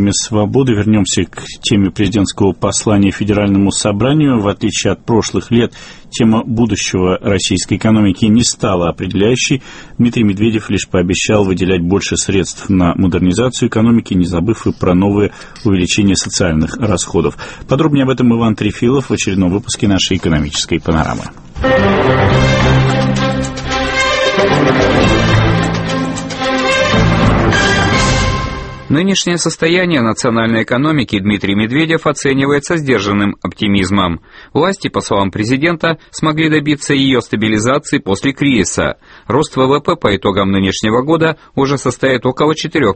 теме свободы. Вернемся к теме президентского послания Федеральному собранию. В отличие от прошлых лет, тема будущего российской экономики не стала определяющей. Дмитрий Медведев лишь пообещал выделять больше средств на модернизацию экономики, не забыв и про новое увеличение социальных расходов. Подробнее об этом Иван Трефилов в очередном выпуске нашей экономической панорамы. Нынешнее состояние национальной экономики Дмитрий Медведев оценивает со сдержанным оптимизмом. Власти, по словам президента, смогли добиться ее стабилизации после кризиса. Рост ВВП по итогам нынешнего года уже составит около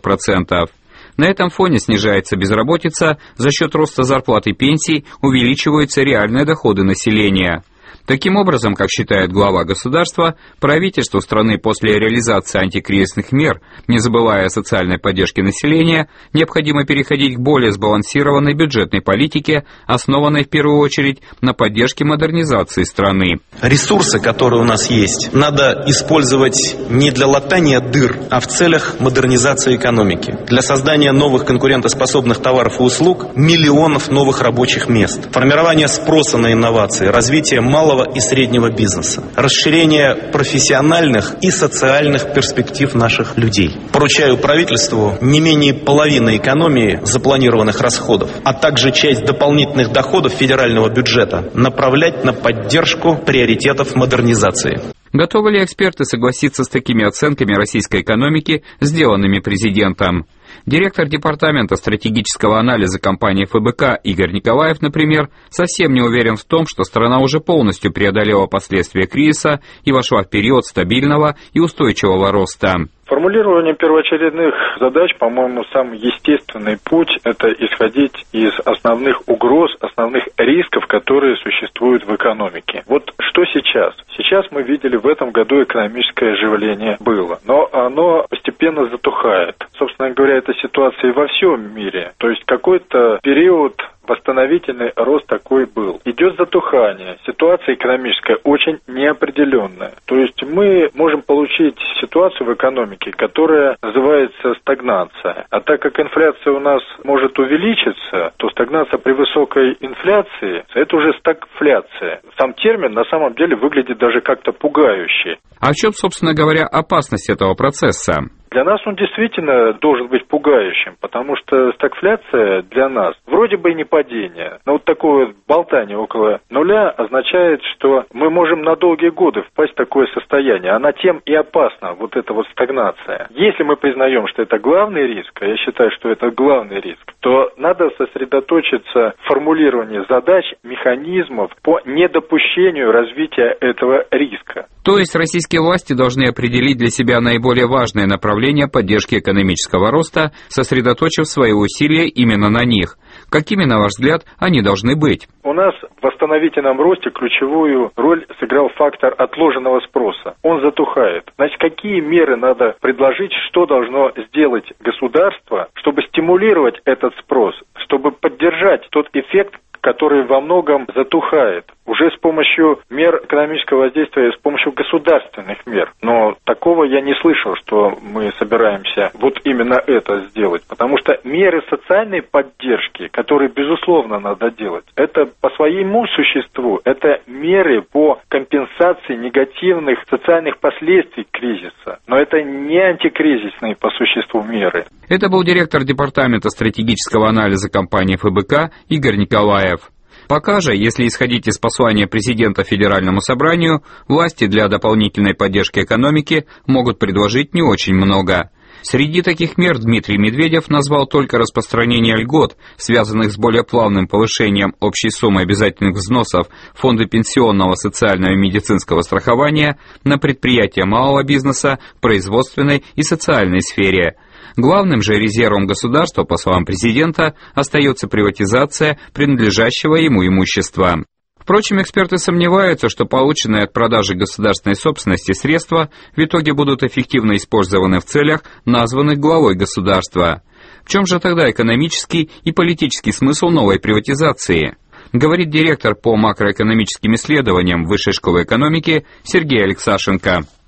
4%. На этом фоне снижается безработица, за счет роста зарплат и пенсий увеличиваются реальные доходы населения. Таким образом, как считает глава государства, правительству страны после реализации антикризисных мер, не забывая о социальной поддержке населения, необходимо переходить к более сбалансированной бюджетной политике, основанной в первую очередь на поддержке модернизации страны. Ресурсы, которые у нас есть, надо использовать не для латания дыр, а в целях модернизации экономики, для создания новых конкурентоспособных товаров и услуг, миллионов новых рабочих мест, формирования спроса на инновации, развития малого и среднего бизнеса, расширение профессиональных и социальных перспектив наших людей. Поручаю правительству не менее половины экономии запланированных расходов, а также часть дополнительных доходов федерального бюджета направлять на поддержку приоритетов модернизации. Готовы ли эксперты согласиться с такими оценками российской экономики, сделанными президентом? Директор департамента стратегического анализа компании ФБК Игорь Николаев, например, совсем не уверен в том, что страна уже полностью преодолела последствия кризиса и вошла в период стабильного и устойчивого роста. Формулирование первоочередных задач, по-моему, самый естественный путь – это исходить из основных угроз, основных рисков, которые существуют в экономике. Вот что сейчас? Сейчас мы видели, в этом году экономическое оживление было, но оно постепенно затухает. Собственно говоря, эта ситуация и во всем мире. То есть какой-то период восстановительный рост такой был. Идет затухание. Ситуация экономическая очень неопределенная. То есть мы можем получить ситуацию в экономике, которая называется стагнация. А так как инфляция у нас может увеличиться, то стагнация при высокой инфляции – это уже стагфляция. Сам термин на самом деле выглядит даже как-то пугающе. А в чем, собственно говоря, опасность этого процесса? Для нас он действительно должен быть пугающим, потому что стагфляция для нас вроде бы и не падение, но вот такое вот болтание около нуля означает, что мы можем на долгие годы впасть в такое состояние. Она тем и опасна, вот эта вот стагнация. Если мы признаем, что это главный риск, а я считаю, что это главный риск, то надо сосредоточиться в формулировании задач, механизмов по недопущению развития этого риска. То есть российские власти должны определить для себя наиболее важное направление поддержки экономического роста, сосредоточив свои усилия именно на них. Какими, на ваш взгляд, они должны быть? У нас в восстановительном росте ключевую роль сыграл фактор отложенного спроса. Он затухает. Значит, какие меры надо предложить, что должно сделать государство, чтобы стимулировать этот спрос, чтобы поддержать тот эффект, который во многом затухает. Уже с помощью мер экономического воздействия, с помощью государственных мер. Но такого я не слышал, что мы собираемся вот именно это сделать. Потому что меры социальной поддержки, которые, безусловно, надо делать, это по своему существу, это меры по компенсации негативных социальных последствий кризиса. Но это не антикризисные по существу меры. Это был директор департамента стратегического анализа компании ФБК Игорь Николаев. Пока же, если исходить из послания президента Федеральному собранию, власти для дополнительной поддержки экономики могут предложить не очень много. Среди таких мер Дмитрий Медведев назвал только распространение льгот, связанных с более плавным повышением общей суммы обязательных взносов Фонда пенсионного, социального и медицинского страхования на предприятия малого бизнеса, производственной и социальной сфере. Главным же резервом государства, по словам президента, остается приватизация принадлежащего ему имущества. Впрочем, эксперты сомневаются, что полученные от продажи государственной собственности средства в итоге будут эффективно использованы в целях, названных главой государства. В чем же тогда экономический и политический смысл новой приватизации? Говорит директор по макроэкономическим исследованиям Высшей школы экономики Сергей Алексашенко.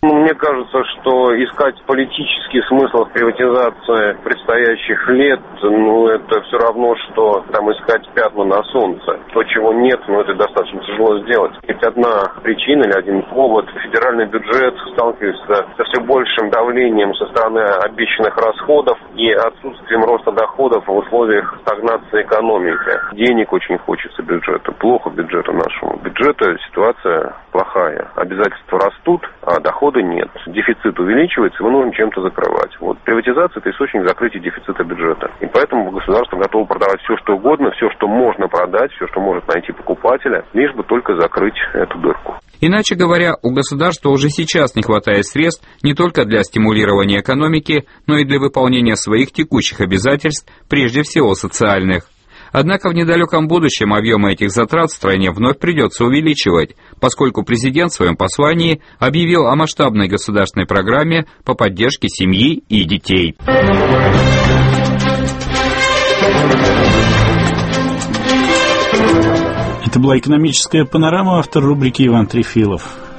Мне кажется, что искать политический смысл в приватизации предстоящих лет, это все равно, что там искать пятна на солнце. То, чего нет, это достаточно тяжело сделать. Ведь одна причина или один повод: федеральный бюджет сталкивается со все большим давлением со стороны обещанных расходов и отсутствием роста доходов в условиях стагнации экономики. Денег очень хочется бюджету. Плохо бюджету нашему. Бюджета ситуация плохая. Обязательства растут, а доходы нет. Дефицит увеличивается, его нужно чем-то закрывать. Приватизация – это источник закрытия дефицита бюджета. И поэтому государство готово продавать все, что угодно, все, что можно продать, все, что может найти покупателя, лишь бы только закрыть эту дырку. Иначе говоря, у государства уже сейчас не хватает средств не только для стимулирования экономики, но и для выполнения своих текущих обязательств, прежде всего социальных. Однако в недалеком будущем объемы этих затрат в стране вновь придется увеличивать, поскольку президент в своем послании объявил о масштабной государственной программе по поддержке семьи и детей. Это была экономическая панорама, автор рубрики Иван Трефилов.